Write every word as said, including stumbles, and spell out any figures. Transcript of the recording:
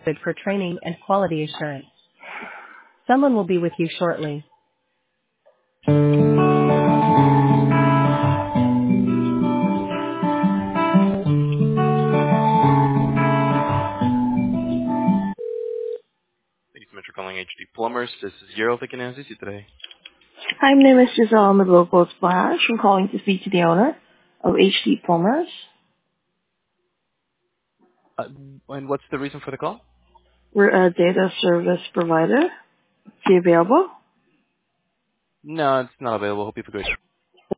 good for training and quality assurance. Someone will be with you shortly. Thank you so much for calling H D Plumbers. This is Gerald. I can assist you today. Hi, my name is Giselle. I'm with Local Splash. I'm calling to speak to the owner of H D Plumbers. Uh, and what's the reason for the call? We're a data service provider. Is he available? No, it's not available. Hope you have a great